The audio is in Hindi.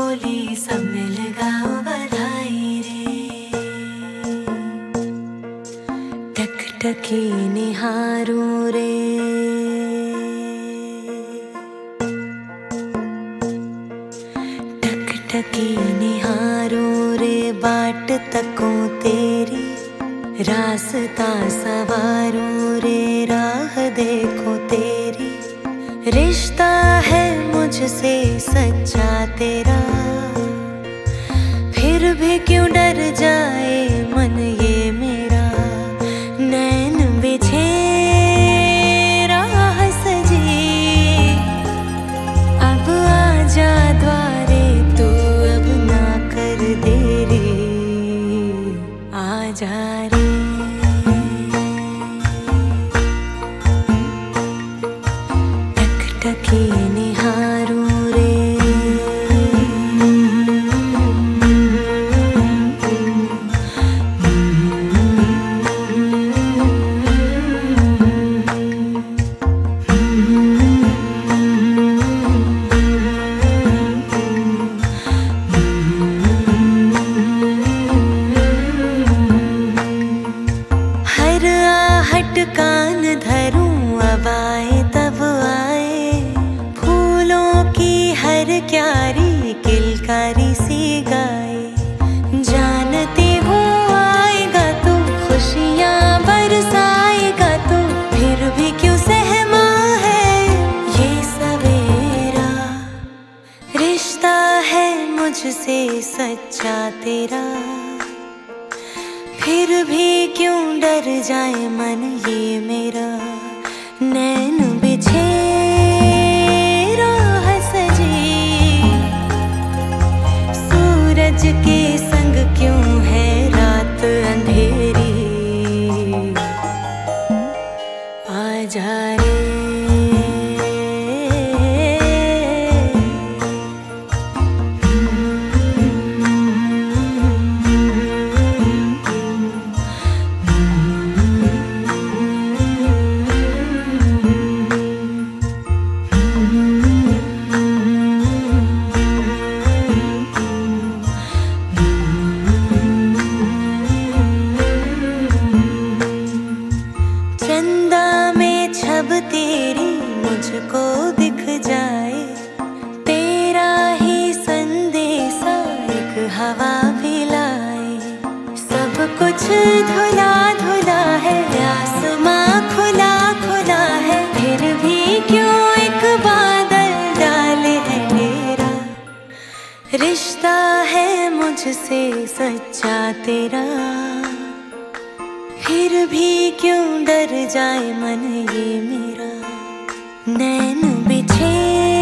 बोली सब मिल गाओ बधाई रे। टकटकी निहारू रे, टकटकी निहारू रे, बाट तको तेरी रास्ता सवारू रे, राह देखो तेरी। रिश्ता है मुझसे सच्चा तेरा, फिर भी क्यों डर जाए मन ये मेरा। नैन बिछे राह सजी, अब आजा द्वारे तू, अब ना कर देरी, आजा रे। टकटकी निहारू रे, हर आहट कान धरूं, अब आए तब आए, फूलों की हर क्यारी किलकारी सी गाए। जानती हूँ आएगा तू, खुशियाँ बरसाएगा तू, फिर भी क्यों सहमा है ये सवेरा। रिश्ता है मुझसे सच्चा तेरा, फिर भी क्यों डर जाए मन ये मेरा। नैन बिछे राह सजी, सूरज के संग क्यों है रात अंधेरी, आजा रे। चंदा में छब तेरी मुझको दिख जाए, तेरा ही संदेशा एक हवा भी लाए। सब कुछ धुला धुला है, आसमां खुला खुला है, फिर भी क्यों एक बादल डाले है मेरा। रिश्ता है मुझसे सच्चा तेरा, फिर भी क्यों डर जाए मन ये मेरा। नैन बिछे